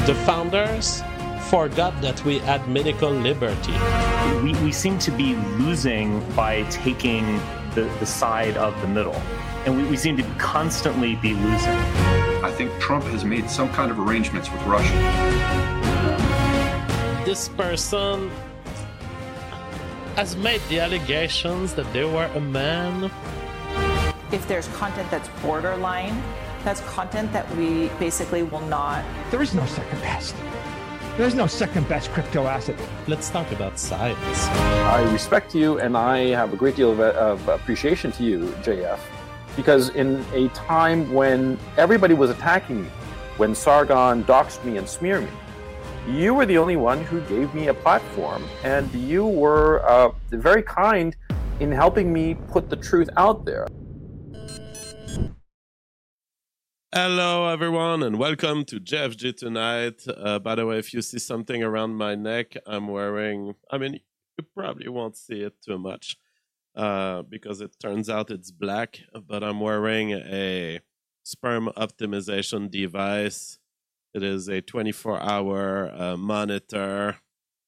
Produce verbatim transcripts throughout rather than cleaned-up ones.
The founders forgot that we had medical liberty. We, we seem to be losing by taking the, the side of the middle. And we, we seem to constantly be losing. I think Trump has made some kind of arrangements with Russia. This person has made the allegations that they were a man. If there's content that's borderline, that's content that we basically will not. There is no second best. There's no second best crypto asset. Let's talk about science. I respect you, and I have a great deal of, of appreciation to you, J F, because in a time when everybody was attacking me, when Sargon doxed me and smeared me, you were the only one who gave me a platform, and you were uh, very kind in helping me put the truth out there. Hello, everyone, and welcome to J F G Tonight. Uh, by the way, if you see something around my neck, I'm wearing, I mean, you probably won't see it too much uh, because it turns out it's black, but I'm wearing a sperm optimization device. It is a twenty-four hour uh, monitor.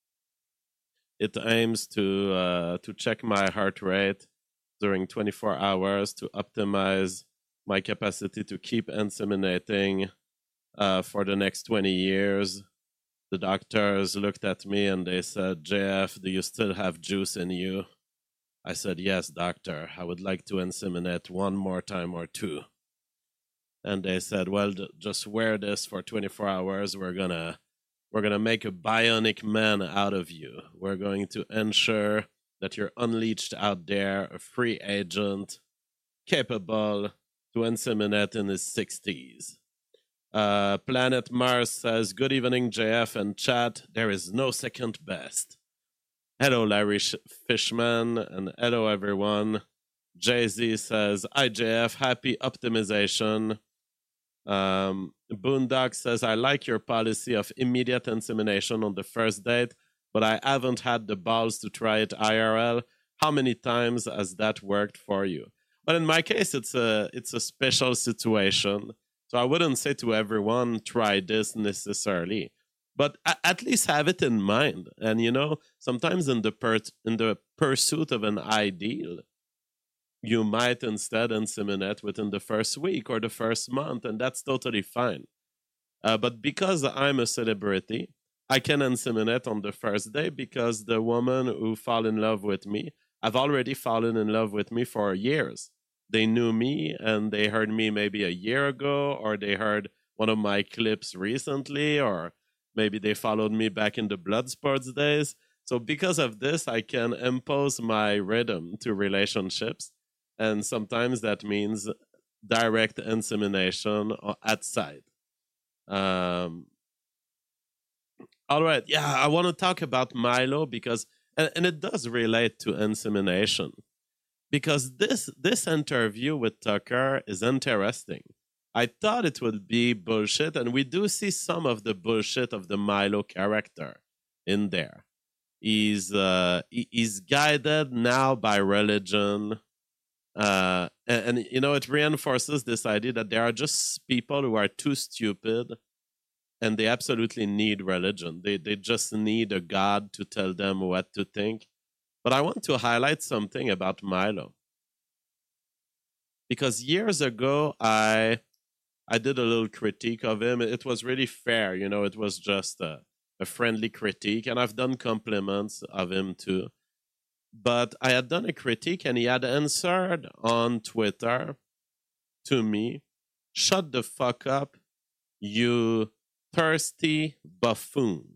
It aims to uh, to check my heart rate during twenty-four hours to optimize my capacity to keep inseminating uh, for the next twenty years. The doctors looked at me and they said, J F, do you still have juice in you? I said, yes, doctor. I would like to inseminate one more time or two. And they said, well, d- just wear this for twenty-four hours. We're gonna, we're gonna make a bionic man out of you. We're going to ensure that you're unleashed out there, a free agent, capable to inseminate in his sixties. Uh, Planet Mars says, good evening, J F and chat. There is no second best. Hello, Larry Sh- Fishman, and hello, everyone. Jay-Z says, hi, J F, happy optimization. Um, Boondock says, I like your policy of immediate insemination on the first date, but I haven't had the balls to try it I R L. How many times has that worked for you? But in my case, it's a it's a special situation. So I wouldn't say to everyone, try this necessarily. But a- at least have it in mind. And, you know, sometimes in the per- in the pursuit of an ideal, you might instead inseminate within the first week or the first month, and that's totally fine. Uh, but because I'm a celebrity, I can inseminate on the first day because the woman who fall in love with me have already fallen in love with me for years. They knew me and they heard me maybe a year ago, or they heard one of my clips recently, or maybe they followed me back in the blood sports days. So because of this, I can impose my rhythm to relationships. And sometimes that means direct insemination at site. Um, all right. Yeah, I want to talk about Milo because, and, and it does relate to insemination. Because this this interview with Tucker is interesting. I thought it would be bullshit, and we do see some of the bullshit of the Milo character in there. He's uh, he, he's guided now by religion, uh, and, and you know it reinforces this idea that there are just people who are too stupid, and they absolutely need religion. They they just need a god to tell them what to think. But I want to highlight something about Milo. Because years ago, I I did a little critique of him. It was really fair, you know, it was just a, a friendly critique. And I've done compliments of him too. But I had done a critique and he had answered on Twitter to me, shut the fuck up, you thirsty buffoon.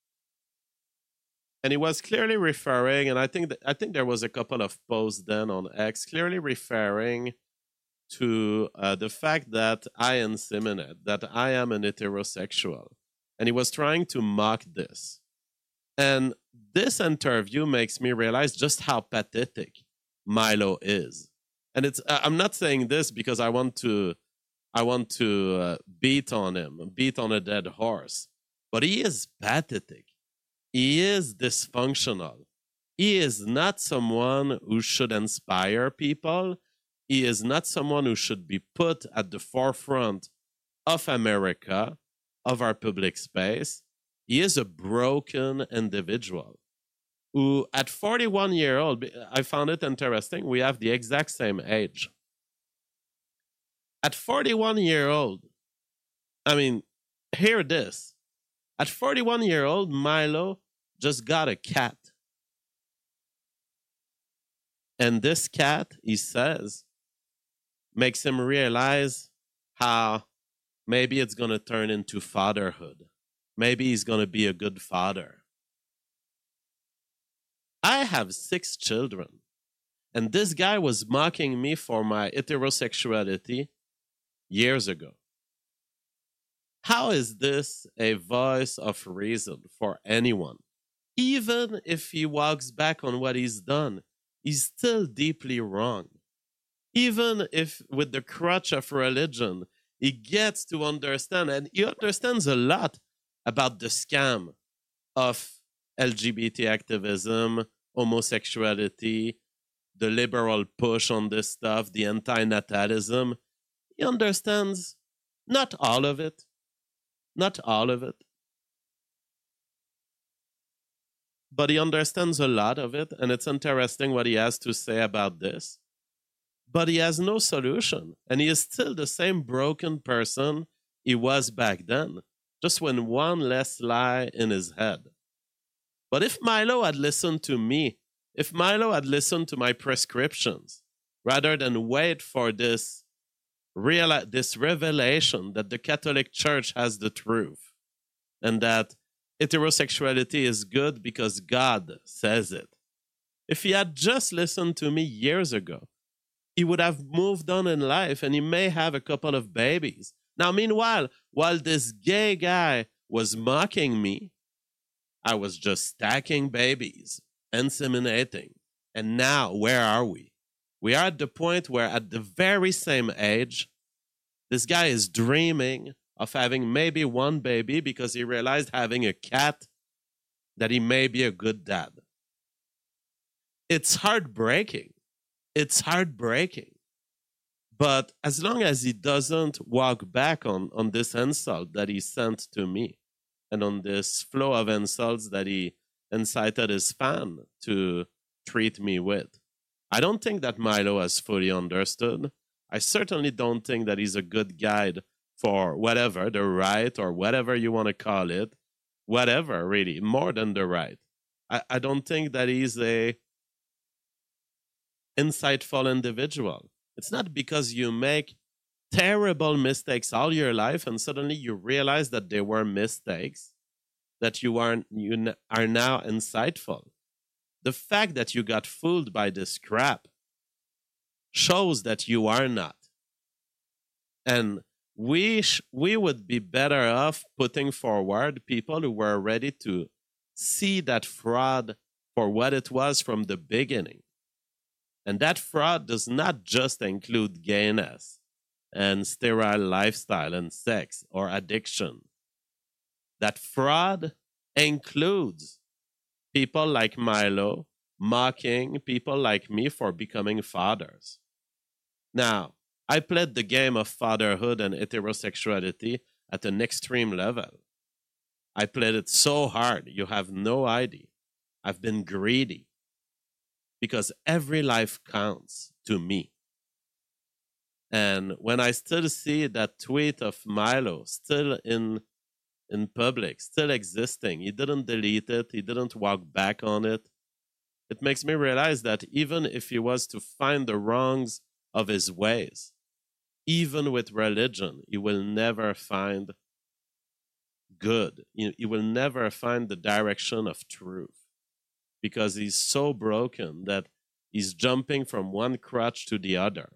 And he was clearly referring, and I think that, I think there was a couple of posts then on X, clearly referring to uh, the fact that I inseminate, that I am an heterosexual. And he was trying to mock this. And this interview makes me realize just how pathetic Milo is. And it's I'm not saying this because I want to I want to uh, beat on him, beat on a dead horse. But he is pathetic. He is dysfunctional. He is not someone who should inspire people. He is not someone who should be put at the forefront of America. of our public space. He is a broken individual who, at forty-one year old, I found it interesting. We have the exact same age. At forty-one year old, I mean, hear this. At forty-one year old, Milo just got a cat. And this cat, he says, makes him realize how maybe it's going to turn into fatherhood. Maybe he's going to be a good father. I have six children, and this guy was mocking me for my heterosexuality years ago. How is this a voice of reason for anyone? Even if he walks back on what he's done, he's still deeply wrong. Even if with the crutch of religion, he gets to understand, and he understands a lot about the scam of L G B T activism, homosexuality, the liberal push on this stuff, the anti-natalism. He understands not all of it, not all of it, but he understands a lot of it, and it's interesting what he has to say about this. But he has no solution, and he is still the same broken person he was back then, just with one less lie in his head. But if Milo had listened to me, if Milo had listened to my prescriptions, rather than wait for this, real, this revelation that the Catholic Church has the truth, and that heterosexuality is good because God says it. If he had just listened to me years ago, he would have moved on in life, and he may have a couple of babies. Now, meanwhile, while this gay guy was mocking me, I was just stacking babies, inseminating. And now, where are we? We are at the point where, at the very same age, this guy is dreaming of having maybe one baby because he realized having a cat that he may be a good dad. It's heartbreaking. It's heartbreaking. But as long as he doesn't walk back on, on this insult that he sent to me and on this flow of insults that he incited his fan to treat me with, I don't think that Milo has fully understood. I certainly don't think that he's a good guide for whatever, the right or whatever you want to call it, whatever, really, more than the right. I, I don't think that he's a insightful individual. It's not because you make terrible mistakes all your life and suddenly you realize that they were mistakes that you are, you are now insightful. The fact that you got fooled by this crap shows that you are not. And we sh- we would be better off putting forward people who were ready to see that fraud for what it was from the beginning. And that fraud does not just include gayness and sterile lifestyle and sex or addiction. That fraud includes people like Milo mocking people like me for becoming fathers. Now, I played the game of fatherhood and heterosexuality at an extreme level. I played it so hard, you have no idea. I've been greedy because every life counts to me. And when I still see that tweet of Milo still in in public, still existing, he didn't delete it, he didn't walk back on it, it makes me realize that even if he was to find the wrongs of his ways, even with religion, he will never find good. He will never find the direction of truth because he's so broken that he's jumping from one crutch to the other.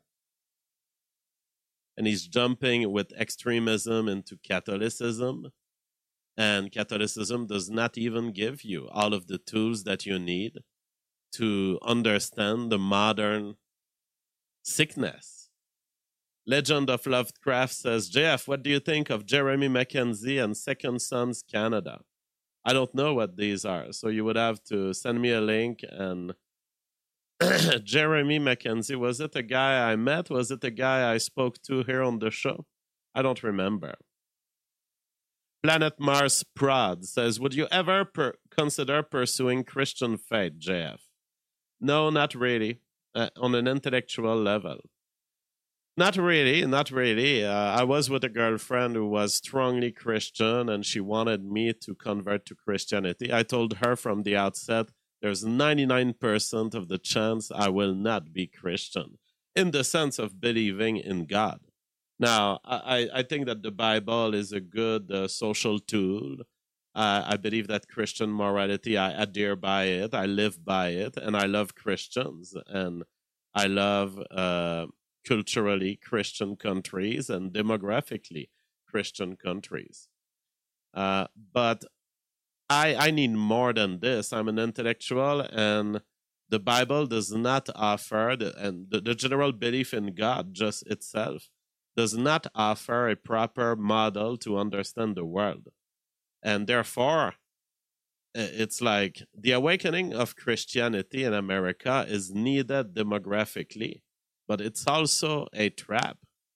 And he's jumping with extremism into Catholicism. And Catholicism does not even give you all of the tools that you need to understand the modern sickness. Legend of Lovecraft says, J F, what do you think of Jeremy Mackenzie and Second Sons Canada? I don't know what these are, so you would have to send me a link. And Jeremy Mackenzie, was it a guy I met? Was it a guy I spoke to here on the show? I don't remember. Planet Mars Prod says, would you ever per- consider pursuing Christian faith, J F? No, not really, uh, on an intellectual level. Not really, not really. Uh, I was with a girlfriend who was strongly Christian, and she wanted me to convert to Christianity. I told her from the outset, there's ninety-nine percent of the chance I will not be Christian, in the sense of believing in God. Now, I, I think that the Bible is a good uh, social tool. Uh, I believe that Christian morality, I adhere by it, I live by it, and I love Christians, and I love... Uh, culturally Christian countries and demographically Christian countries. Uh, but I, I need more than this. I'm an intellectual, and the Bible does not offer, the, and the, the general belief in God just itself does not offer a proper model to understand the world. And therefore, it's like the awakening of Christianity in America is needed demographically. But it's also a trap.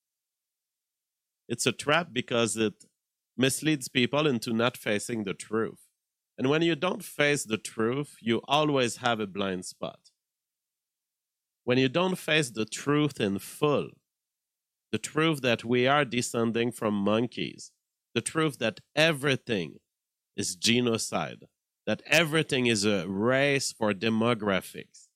It's a trap because it misleads people into not facing the truth. And when you don't face the truth, you always have a blind spot. When you don't face the truth in full, the truth that we are descending from monkeys, the truth that everything is genocide, that everything is a race for demographics,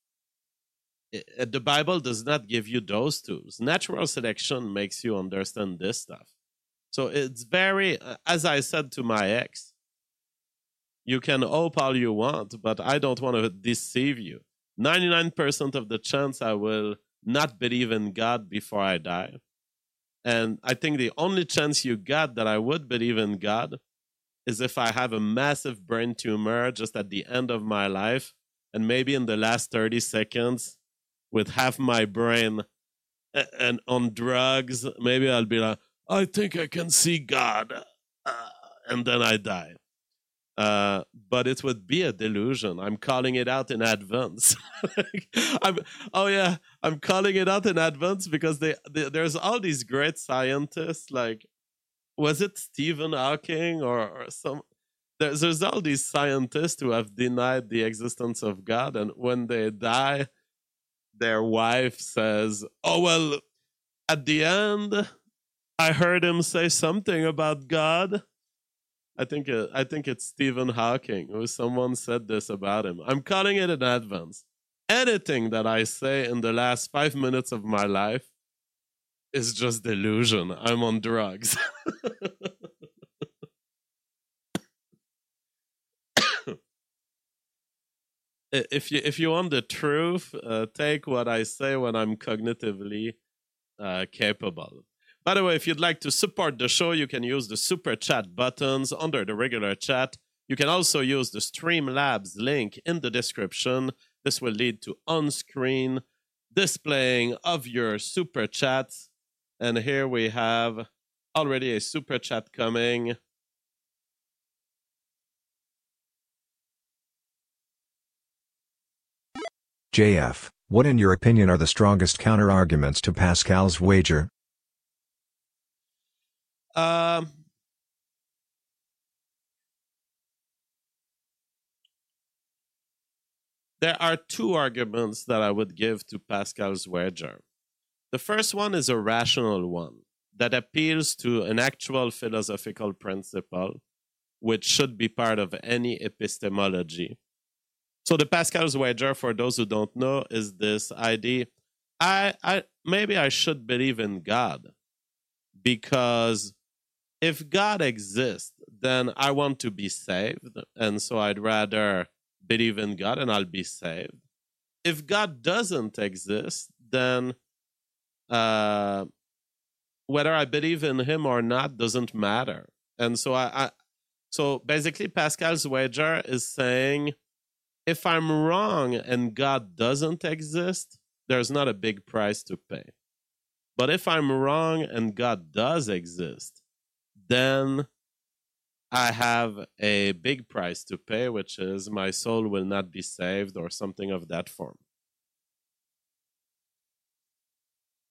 the Bible does not give you those tools. Natural selection makes you understand this stuff. So it's very, as I said to my ex, you can hope all you want, but I don't want to deceive you. ninety-nine percent of the chance I will not believe in God before I die. And I think the only chance you got that I would believe in God is if I have a massive brain tumor just at the end of my life, and maybe in the last thirty seconds, with half my brain and on drugs, maybe I'll be like, I think I can see God. Uh, and then I die. Uh, but it would be a delusion. I'm calling it out in advance. I'm, oh, yeah, I'm calling it out in advance because they, they, there's all these great scientists. Like, was it Stephen Hawking or, or some... There's, there's all these scientists who have denied the existence of God. And when they die, their wife says, oh, well, at the end, I heard him say something about God. I think uh, I think it's Stephen Hawking, who someone said this about him. I'm calling it in advance. Anything that I say in the last five minutes of my life is just delusion. I'm on drugs. If you if you want the truth, uh, take what I say when I'm cognitively uh, capable. By the way, if you'd like to support the show, you can use the super chat buttons under the regular chat. You can also use the Streamlabs link in the description. This will lead to on-screen displaying of your super chats. And here we have already a super chat coming. J F, what in your opinion are the strongest counter-arguments to Pascal's wager? Um, there are two arguments that I would give to Pascal's wager. The first one is a rational one that appeals to an actual philosophical principle, which should be part of any epistemology. So the Pascal's wager, for those who don't know, is this idea, I, I maybe I should believe in God, because if God exists, then I want to be saved, and so I'd rather believe in God and I'll be saved. If God doesn't exist, then uh, whether I believe in him or not doesn't matter. And so I, I so basically Pascal's wager is saying, if I'm wrong and God doesn't exist, there's not a big price to pay. But if I'm wrong and God does exist, then I have a big price to pay, which is my soul will not be saved or something of that form.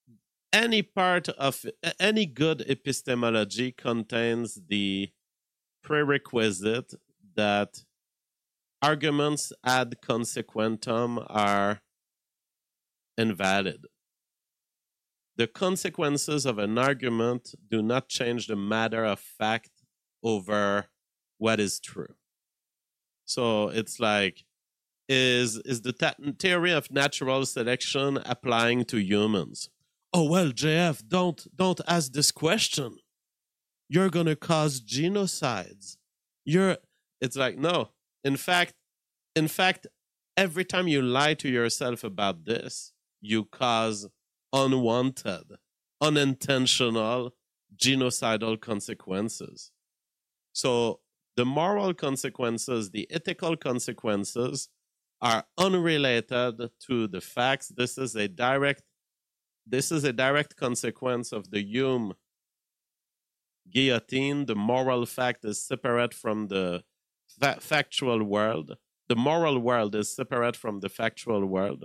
Any part of any good epistemology contains the prerequisite that arguments ad consequentum are invalid. The consequences of an argument do not change the matter of fact over what is true. So it's like, is, is the ta- theory of natural selection applying to humans? Oh, well, J F, don't, don't ask this question. You're going to cause genocides. You're, it's like, no. In fact, in fact, every time you lie to yourself about this, you cause unwanted, unintentional, genocidal consequences. So the moral consequences, the ethical consequences are unrelated to the facts. This is a direct, this is a direct consequence of the Hume guillotine. The moral fact is separate from the fa- factual world. The moral world is separate from the factual world.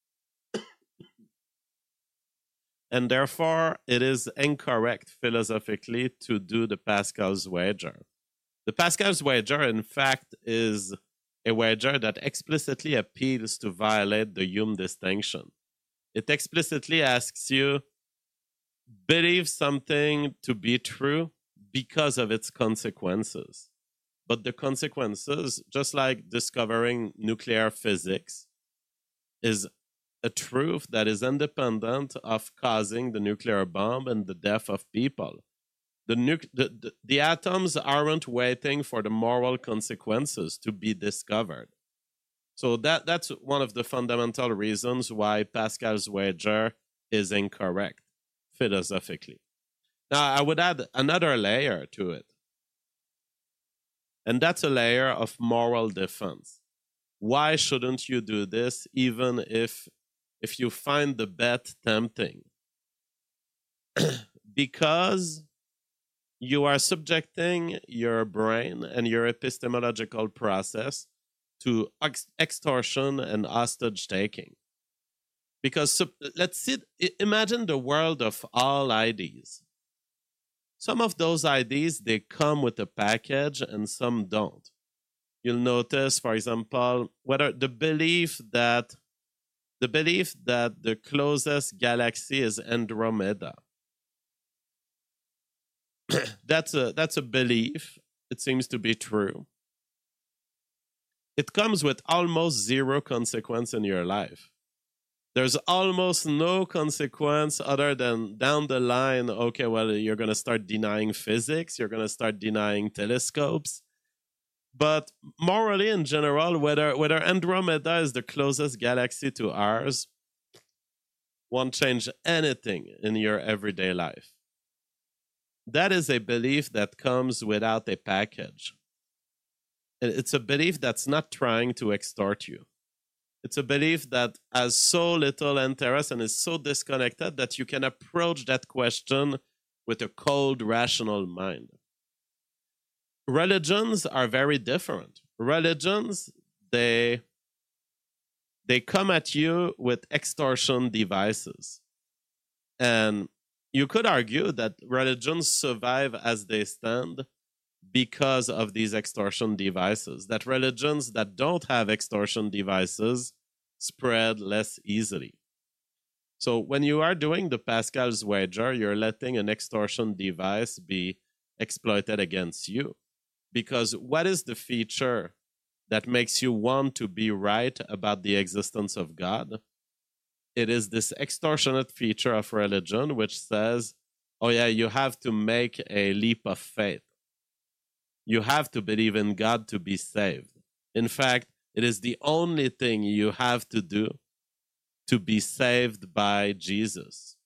And therefore, it is incorrect philosophically to do the Pascal's wager. The Pascal's wager, in fact, is a wager that explicitly appeals to violate the Hume distinction. It explicitly asks you, believe something to be true because of its consequences. But the consequences, just like discovering nuclear physics, is a truth that is independent of causing the nuclear bomb and the death of people. The, nu- the, the, the atoms aren't waiting for the moral consequences to be discovered. So that, that's one of the fundamental reasons why Pascal's wager is incorrect philosophically. Now, I would add another layer to it. And that's a layer of moral defense. Why shouldn't you do this even if if you find the bet tempting? Because you are subjecting your brain and your epistemological process to ex- extortion and hostage taking. Because so, let's sit, imagine the world of all I Ds. Some of those I Ds, they come with a package and some don't. You'll notice, for example, whether the belief that the belief that the closest galaxy is Andromeda. that's a that's a belief. It seems to be true. It comes with almost zero consequence in your life. There's almost no consequence other than down the line, okay, well, you're going to start denying physics, you're going to start denying telescopes. But morally, in general, whether whether Andromeda is the closest galaxy to ours won't change anything in your everyday life. That is a belief that comes without a package. It's a belief that's not trying to extort you. It's a belief that has so little interest and is so disconnected that you can approach that question with a cold, rational mind. Religions are very different. Religions, they, they come at you with extortion devices. And you could argue that religions survive as they stand because of these extortion devices, that religions that don't have extortion devices spread less easily. So when you are doing the Pascal's wager, you're letting an extortion device be exploited against you. Because what is the feature that makes you want to be right about the existence of God? It is this extortionate feature of religion which says, oh yeah, you have to make a leap of faith. You have to believe in God to be saved. In fact, it is the only thing you have to do to be saved by Jesus.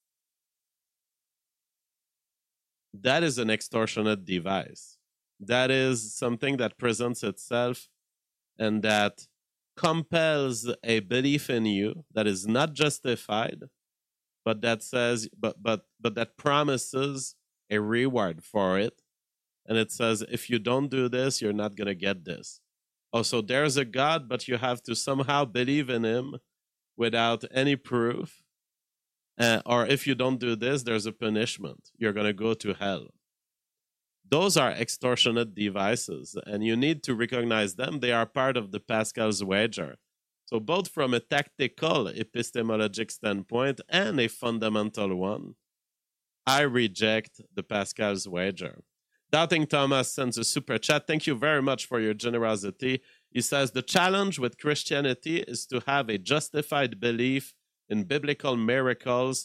That is an extortionate device. That is something that presents itself and that compels a belief in you that is not justified, but that says, but but but that promises a reward for it. And it says, if you don't do this, you're not going to get this. Oh, so there's a God, but you have to somehow believe in him without any proof. Uh, or if you don't do this, there's a punishment. You're going to go to hell. those are extortionate devices, and you need to recognize them. They are part of the Pascal's wager. So both from a tactical epistemologic standpoint and a fundamental one, I reject the Pascal's wager. Doubting Thomas sends a super chat. Thank you very much for your generosity. He says, the challenge with Christianity is to have a justified belief in biblical miracles.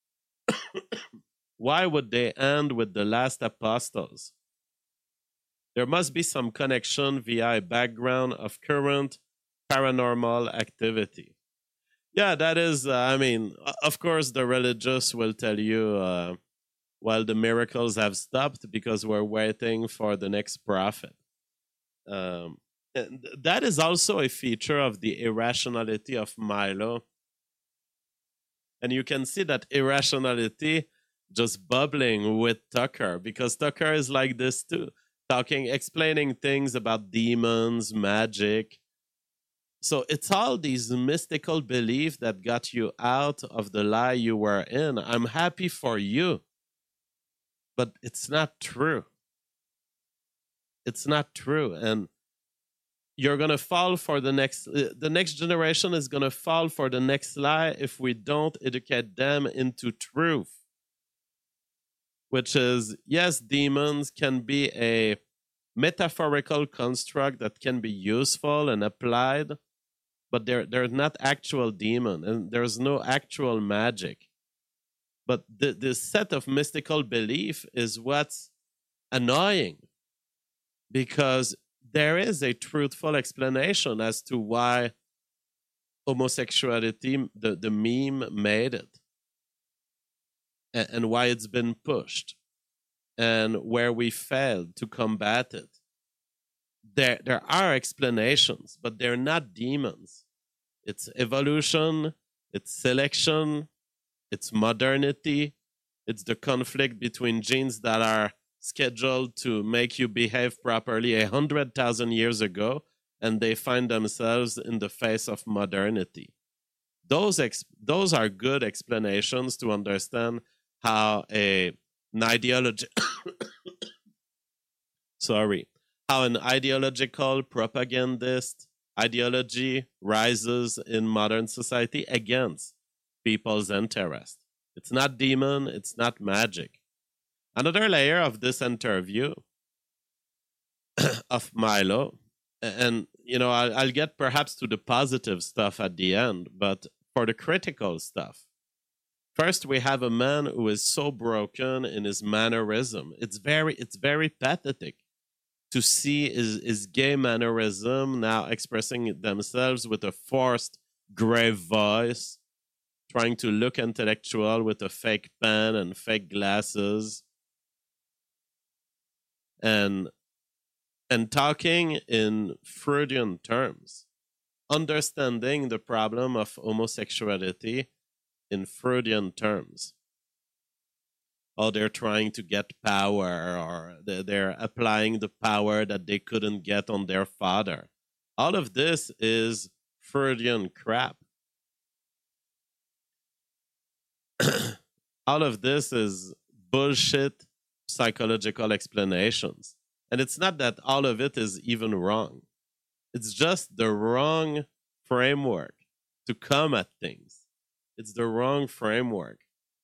Why would they end with the last apostles? There must be some connection via a background of current paranormal activity. Yeah, that is, uh, I mean, of course, the religious will tell you, uh, well, the miracles have stopped because we're waiting for the next prophet. Um, and that is also a feature of the irrationality of Milo. And you can see that irrationality just bubbling with Tucker, because Tucker is like this too, talking, explaining things about demons, magic. So it's all these mystical beliefs that got you out of the lie you were in. I'm happy for you, but it's not true. It's not true. And you're going to fall for the next, the next generation is going to fall for the next lie if we don't educate them into truth. Which is, yes, demons can be a metaphorical construct that can be useful and applied, but they're, they're not actual demon, and there's no actual magic. But the, this set of mystical belief is what's annoying, because there is a truthful explanation as to why homosexuality, the, the meme made it, and, and why it's been pushed, and where we failed to combat it. There, there are explanations, but they're not demons. It's evolution, it's selection, it's modernity, it's the conflict between genes that are scheduled to make you behave properly a hundred thousand years ago, and they find themselves in the face of modernity. Those ex- those are good explanations to understand how a an ideology sorry how an ideological propagandist ideology rises in modern society against people's interest. It's not demon, it's not magic. Another layer of this interview of Milo, and you know, I'll, I'll get perhaps to the positive stuff at the end, but for the critical stuff, first we have a man who is so broken in his mannerism. It's very, it's very pathetic to see his, his gay mannerism now expressing themselves with a forced grave voice, trying to look intellectual with a fake pen and fake glasses. And and talking in Freudian terms, understanding the problem of homosexuality in Freudian terms. Oh, they're trying to get power, or they're applying the power that they couldn't get on their father. All of this is Freudian crap. All of this is bullshit psychological explanations. And it's not that all of it is even wrong. It's just the wrong framework to come at things. It's the wrong framework.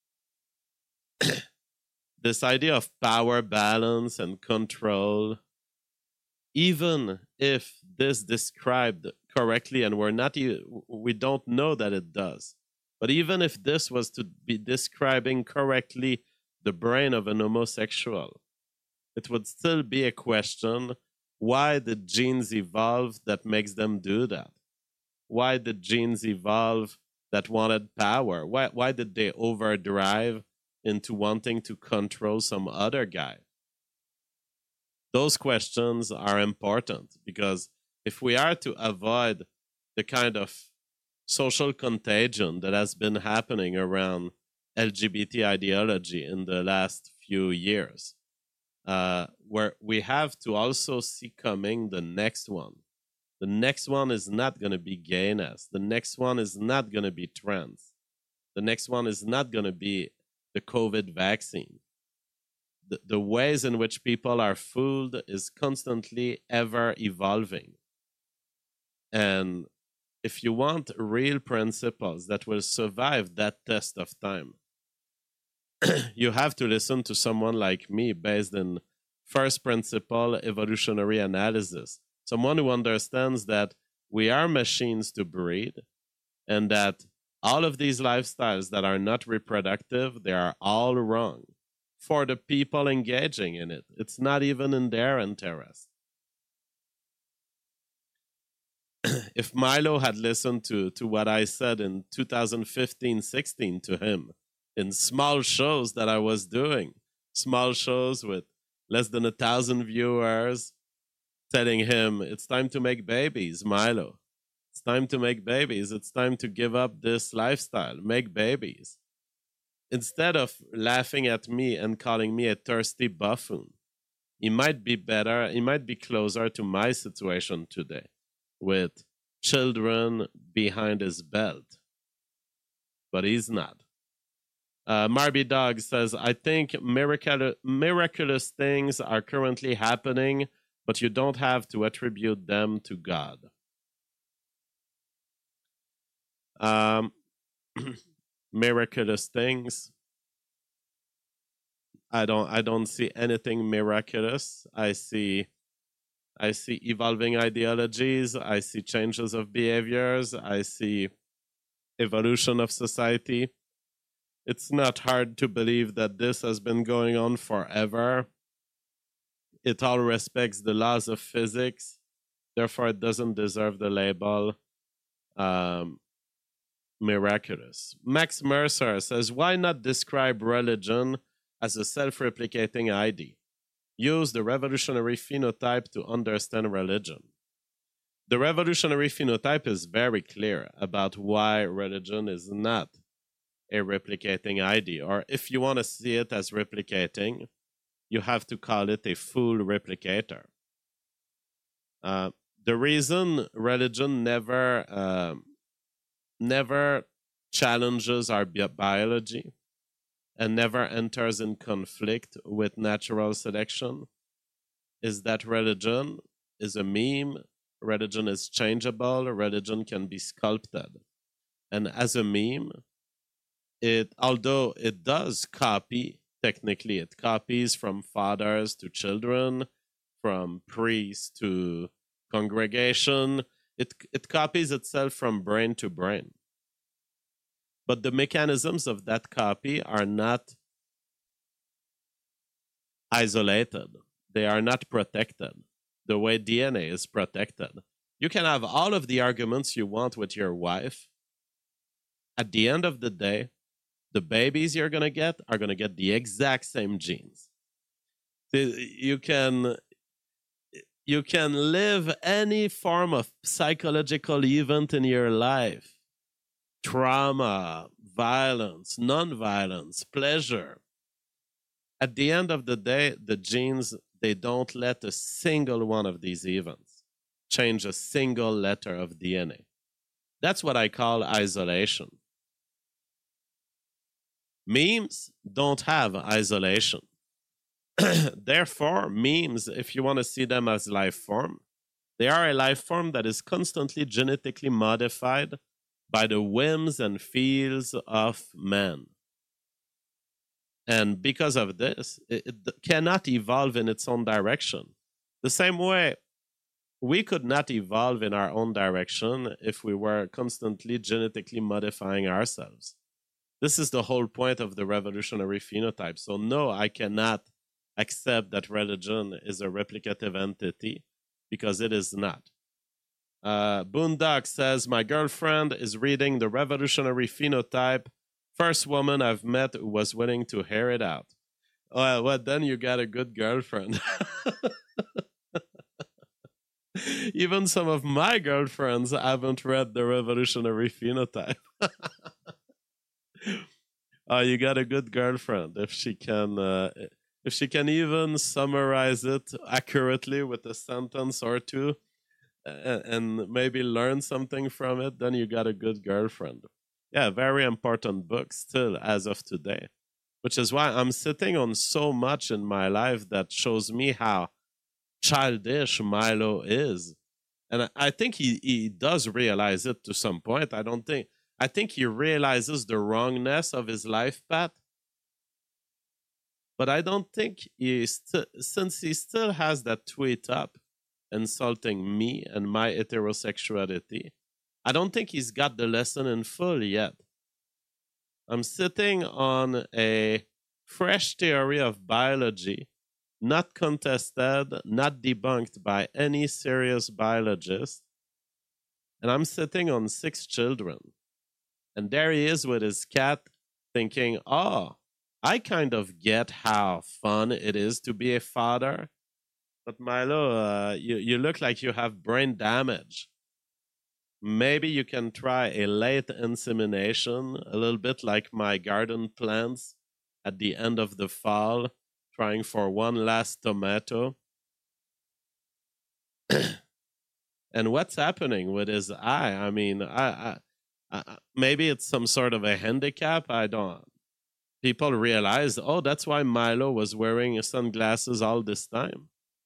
This idea of power balance and control, even if this described correctly, and we're not, we don't know that it does, but even if this was to be describing correctly the brain of an homosexual, it would still be a question: why did genes evolve that makes them do that? Why did genes evolve that wanted power? Why, why did they overdrive into wanting to control some other guy? Those questions are important, because if we are to avoid the kind of social contagion that has been happening around L G B T ideology in the last few years, uh, where we have to also see coming the next one. The next one is not going to be gayness. The next one is not going to be trans. The next one is not going to be the COVID vaccine. the, the ways in which people are fooled is constantly ever evolving. And if you want real principles that will survive that test of time, you have to listen to someone like me based in first principle evolutionary analysis, someone who understands that we are machines to breed, and that all of these lifestyles that are not reproductive, they are all wrong for the people engaging in it. It's not even in their interest. If Milo had listened to, to what I said in two thousand fifteen sixteen to him in small shows that I was doing, small shows with less than a thousand viewers, telling him, it's time to make babies, Milo. It's time to make babies. It's time to give up this lifestyle. Make babies. Instead of laughing at me and calling me a thirsty buffoon, he might be better, he might be closer to my situation today, with children behind his belt. But he's not. Uh, Marby Dog says, I think miracle- miraculous things are currently happening, but you don't have to attribute them to God. Um, miraculous things. I don't I don't see anything miraculous. I see I see evolving ideologies, I see changes of behaviors, I see evolution of society. It's not hard to believe that this has been going on forever. It all respects the laws of physics, therefore it doesn't deserve the label um, miraculous. Max Mercer says, why not describe religion as a self-replicating I D? Use the revolutionary phenotype to understand religion. The revolutionary phenotype is very clear about why religion is not a replicating I D, or if you want to see it as replicating, you have to call it a full replicator. Uh, the reason religion never um, never challenges our bi- biology and never enters in conflict with natural selection is that religion is a meme, religion is changeable, religion can be sculpted. And as a meme, it although it does copy, technically it copies from fathers to children, from priest to congregation, it it copies itself from brain to brain. But the mechanisms of that copy are not isolated. They are not protected the way D N A is protected. You can have all of the arguments you want with your wife. At the end of the day, the babies you're going to get are going to get the exact same genes. You can, you can live any form of psychological event in your life. Trauma, violence, non-violence, pleasure. At the end of the day, the genes, they don't let a single one of these events change a single letter of D N A. That's what I call isolation. Memes don't have isolation. Therefore, memes, if you want to see them as life form, they are a life form that is constantly genetically modified by the whims and feels of man. And because of this, it, it cannot evolve in its own direction. The same way, we could not evolve in our own direction if we were constantly genetically modifying ourselves. This is the whole point of the revolutionary phenotype. So no, I cannot accept that religion is a replicative entity, because it is not. Uh, Boondock says, my girlfriend is reading the revolutionary phenotype. First woman I've met who was willing to hear it out. Well, well then you got a good girlfriend. Even some of my girlfriends haven't read the revolutionary phenotype. Uh, you got a good girlfriend if she can, uh, if she can even summarize it accurately with a sentence or two, uh, and maybe learn something from it. Then you got a good girlfriend. Yeah, very important book still as of today. which is why I'm sitting on so much in my life that shows me how childish Milo is. And I, I think he, he does realize it to some point. I don't think, I think he realizes the wrongness of his life path. But I don't think he, st- since he still has that tweet up insulting me and my heterosexuality, I don't think he's got the lesson in full yet. I'm sitting on a fresh theory of biology, not contested, not debunked by any serious biologist. And I'm sitting on six children. And there he is with his cat thinking, oh, I kind of get how fun it is to be a father. But Milo, uh, you, you look like you have brain damage. Maybe you can try a late insemination, a little bit like my garden plants at the end of the fall, trying for one last tomato. And what's happening with his eye? I mean, I, I, I, maybe it's some sort of a handicap. I don't. People realize, oh, that's why Milo was wearing sunglasses all this time.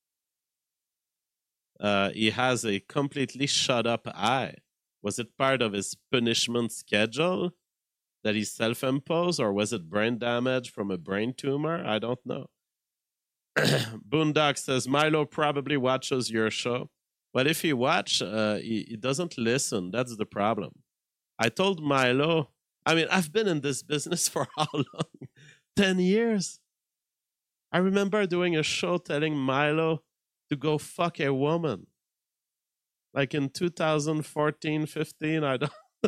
Uh, he has a completely shut up eye. Was it part of his punishment schedule that he self-imposed, or was it brain damage from a brain tumor? I don't know. Boondock says, Milo probably watches your show. But if he watch, uh, he, he doesn't listen. That's the problem. I told Milo, I mean, I've been in this business for how long? Ten years. I remember doing a show telling Milo to go fuck a woman. Like in two thousand fourteen, fifteen, I don't...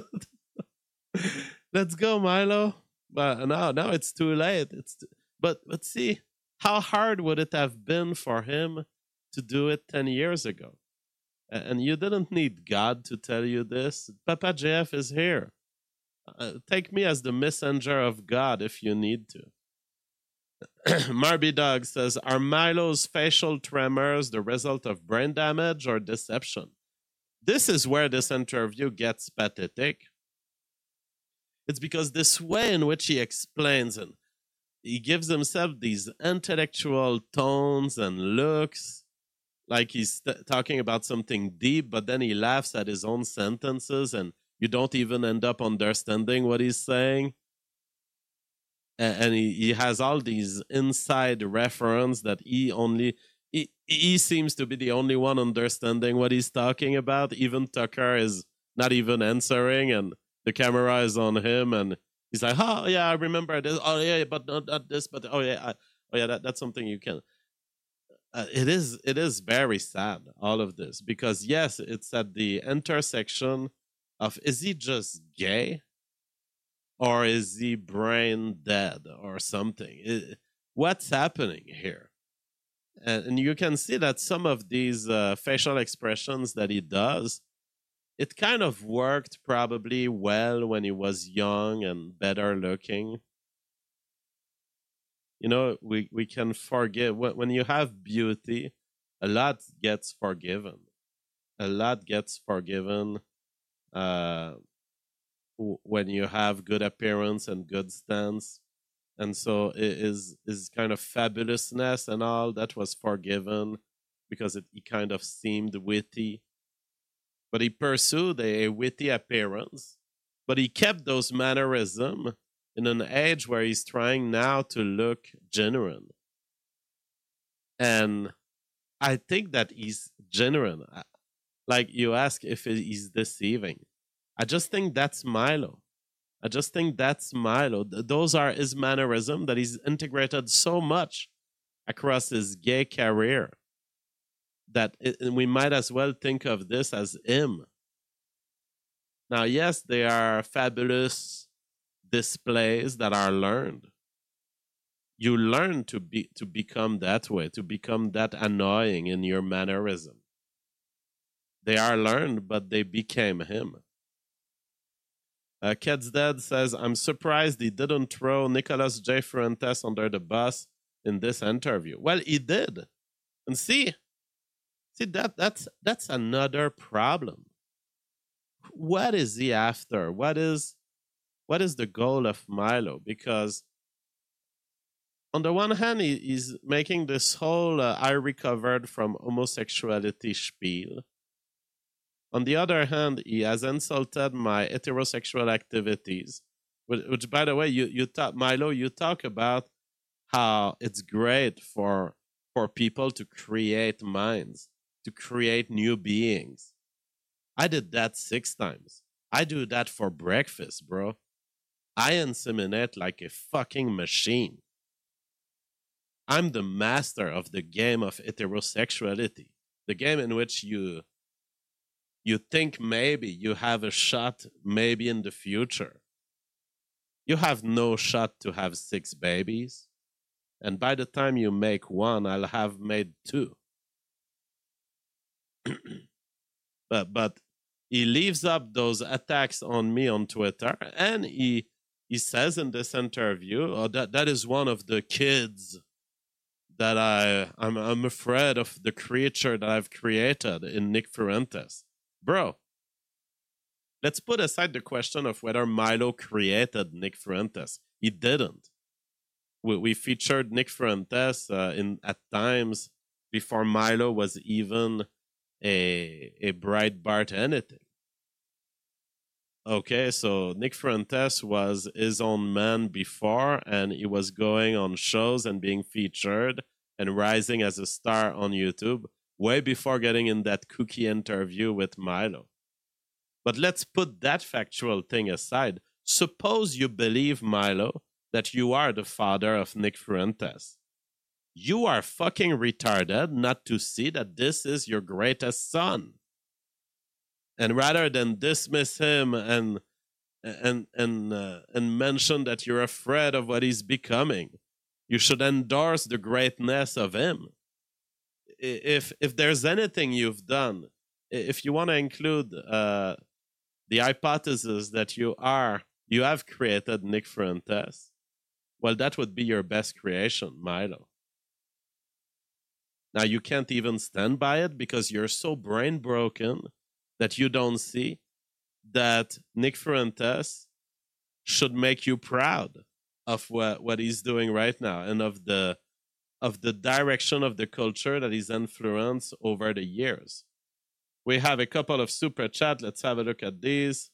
Let's go, Milo. But now, now it's too late. It's t- but, but see, how hard would it have been for him to do it ten years ago? And you didn't need God to tell you this. Papa J F is here. Uh, take me as the messenger of God if you need to. Marby Dog says, are Milo's facial tremors the result of brain damage or deception? This is where this interview gets pathetic. It's because this way in which he explains and he gives himself these intellectual tones and looks, like he's t- talking about something deep, but then he laughs at his own sentences and you don't even end up understanding what he's saying. And, and he, he has all these inside reference that he only... He, he seems to be the only one understanding what he's talking about. Even Tucker is not even answering, and the camera is on him, and he's like, "Oh yeah, I remember this. Oh yeah, but not, not this. But oh yeah, I, oh yeah, that, that's something you can." Uh, it is, it is very sad, all of this, because yes, it's at the intersection of is he just gay, or is he brain dead, or something? It, what's happening here? And you can see that some of these uh, facial expressions that he does, it kind of worked probably well when he was young and better looking. You know, we, we can forgive. When you have beauty, a lot gets forgiven. A lot gets forgiven uh, when you have good appearance and good stance. And so it is is kind of fabulousness and all that was forgiven because it, he kind of seemed witty. But he pursued a witty appearance. But he kept those mannerisms in an age where he's trying now to look genuine. And I think that he's genuine. Like you ask if he's deceiving. I just think that's Milo. I just think that's Milo. Those are his mannerisms that he's integrated so much across his gay career that it, we might as well think of this as him. Now, yes, they are fabulous displays that are learned. You learn to be to become that way, to become that annoying in your mannerism. They are learned, but they became him. Uh, Ked's Dead says, I'm surprised he didn't throw Nicholas J. Fuentes under the bus in this interview. Well, he did. And see, see that that's that's another problem. What is he after? What is what is the goal of Milo? Because on the one hand, he, he's making this whole uh, I recovered from homosexuality spiel. On the other hand, he has insulted my heterosexual activities, which, which by the way, you, you talk, Milo, you talk about how it's great for, for people to create minds, to create new beings. I did that six times. I do that for breakfast, bro. I inseminate like a fucking machine. I'm the master of the game of heterosexuality, the game in which you you think maybe you have a shot maybe in the future. You have no shot to have six babies, and by the time you make one, I'll have made two. but but he leaves up those attacks on me on Twitter, and he he says in this interview, oh, that that is one of the kids that I I'm I'm afraid of, the creature that I've created in Nick Fuentes. Bro, let's put aside the question of whether Milo created Nick Fuentes. He didn't. We we featured Nick Fuentes uh, in at times before Milo was even a a Breitbart anything. Okay, so Nick Fuentes was his own man before, and he was going on shows and being featured and rising as a star on YouTube way before getting in that kooky interview with Milo. But let's put that factual thing aside. Suppose you believe, Milo, that you are the father of Nick Fuentes. You are fucking retarded not to see that this is your greatest son. And rather than dismiss him and and and uh, and mention that you're afraid of what he's becoming, you should endorse the greatness of him. If if there's anything you've done, if you want to include uh, the hypothesis that you are you have created Nick Fuentes, well, that would be your best creation, Milo. Now you can't even stand by it because you're so brain broken that you don't see that Nick Fuentes should make you proud of what, what he's doing right now and of the of the direction of the culture that he's influenced over the years. We have a couple of super chat. Let's have a look at these.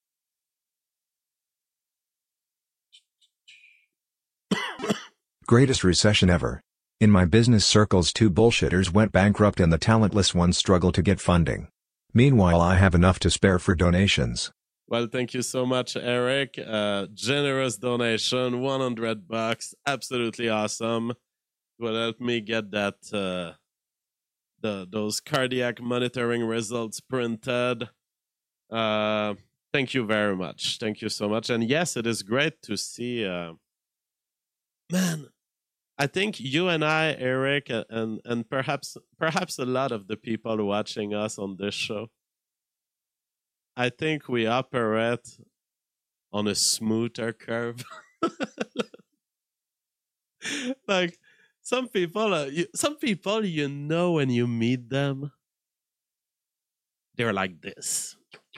Greatest recession ever. In my business circles, two bullshitters went bankrupt and the talentless ones struggle to get funding. Meanwhile, I have enough to spare for donations. Well, thank you so much, Eric. Uh, generous donation, one hundred bucks. Absolutely awesome. Will help me get that uh, the those cardiac monitoring results printed. Uh, thank you very much. Thank you so much. And yes, it is great to see. Uh, man, I think you and I, Eric, and and perhaps perhaps a lot of the people watching us on this show, I think we operate on a smoother curve. Like some people, uh, you, some people, you know, when you meet them, they're like this.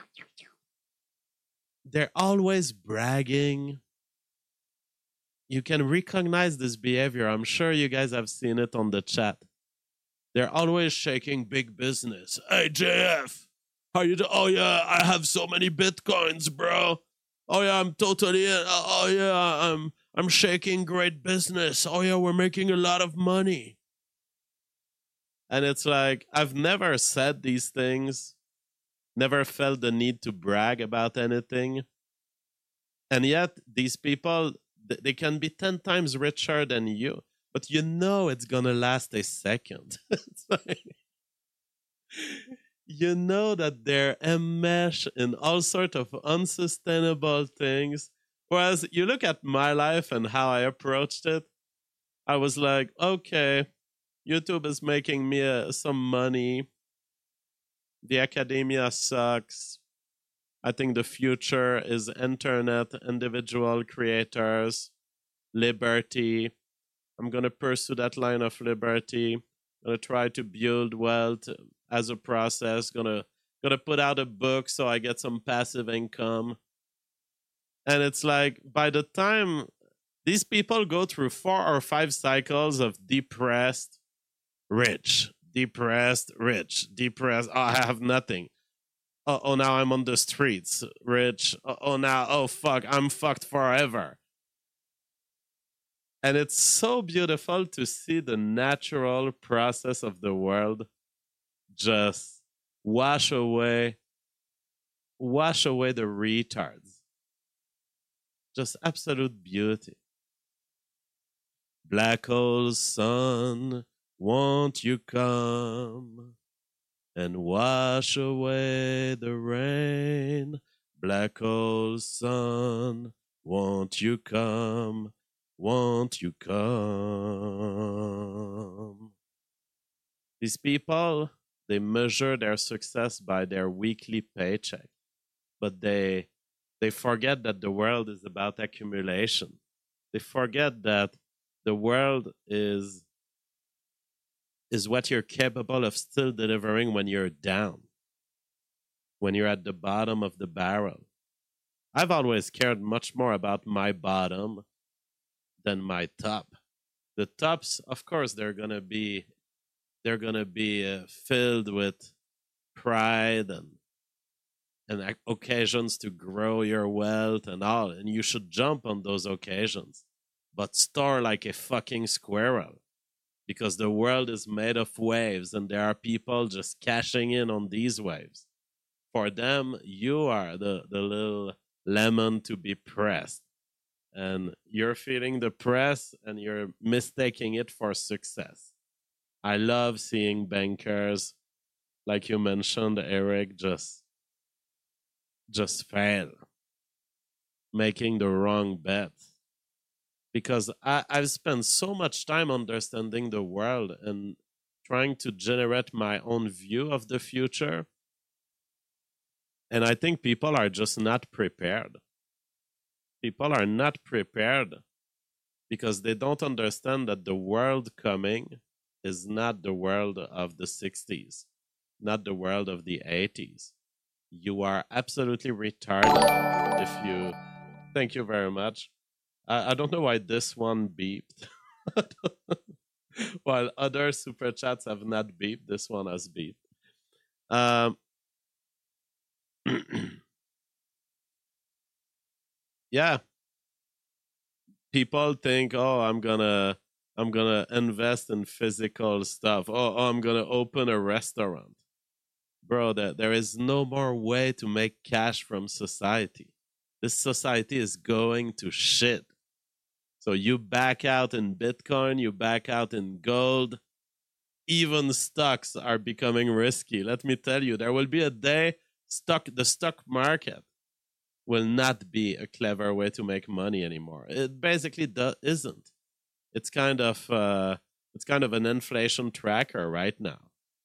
They're always bragging. You can recognize this behavior. I'm sure you guys have seen it on the chat. They're always shaking big business. Hey, J F, how you do? Oh, yeah, I have so many Bitcoins, bro. Oh, yeah, I'm totally in. Oh, yeah, I'm, I'm shaking great business. Oh, yeah, we're making a lot of money. And it's like, I've never said these things, never felt the need to brag about anything. And yet, these people, they can be ten times richer than you, but you know it's going to last a second. It's like, you know that they're enmeshed in all sorts of unsustainable things. Whereas you look at my life and how I approached it, I was like, okay, YouTube is making me uh, some money. The academia sucks. I think the future is internet, individual creators, liberty. I'm going to pursue that line of liberty. I'm going to try to build wealth as a process. Going to going to put out a book so I get some passive income. And it's like, by the time These people go through four or five cycles of depressed, rich, depressed, rich, depressed. Oh, I have nothing. Oh, oh, now I'm on the streets, rich. Oh, oh, now, oh, fuck, I'm fucked forever. And it's so beautiful to see the natural process of the world just wash away, wash away the retards. Just absolute beauty. Black hole sun, won't you come and wash away the rain? Black hole sun, won't you come? Won't you come? These people, they measure their success by their weekly paycheck, but they they forget that the world is about accumulation. They forget that the world is is what you're capable of still delivering when you're down, when you're at the bottom of the barrel. I've always cared much more about my bottom than my top. The tops, of course, they're gonna be they're gonna be uh, filled with pride and and occasions to grow your wealth and all, and you should jump on those occasions, but store like a fucking squirrel, because the world is made of waves, and there are people just cashing in on these waves. For them, you are the the little lemon to be pressed. And you're feeling the press and you're mistaking it for success. I love seeing bankers, like you mentioned, Eric, just, just fail, making the wrong bet. Because I, I've spent so much time understanding the world and trying to generate my own view of the future. And I think people are just not prepared. People are not prepared because they don't understand that the world coming is not the world of the sixties, not the world of the eighties. You are absolutely retarded if you... Thank you very much. I, I don't know why this one beeped. While other super chats have not beeped, this one has beeped. Um, yeah. People think, oh, I'm gonna I'm gonna invest in physical stuff. Oh, oh I'm gonna open a restaurant. Bro, there, there is no more way to make cash from society. This society is going to shit. So you back out in Bitcoin, you back out in gold. Even stocks are becoming risky. Let me tell you, there will be a day stock the stock market will not be a clever way to make money anymore. It basically do- isn't. It's kind of uh, it's kind of an inflation tracker right now.